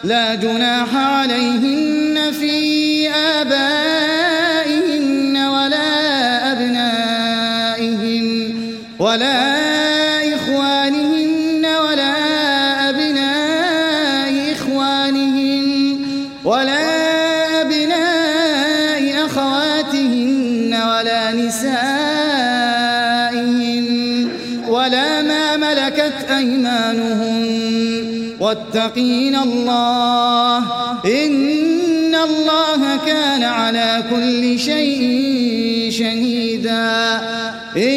لا جناح عليهن في آبائهن ولا أبنائهن ولا إخوانهن ولا أبناء إخوانهن ولا أبناء أخواتهن ولا نسائهن ولا ما ملكت أيمانهن واتقين الله إن الله كان على كل شيء شهيدا.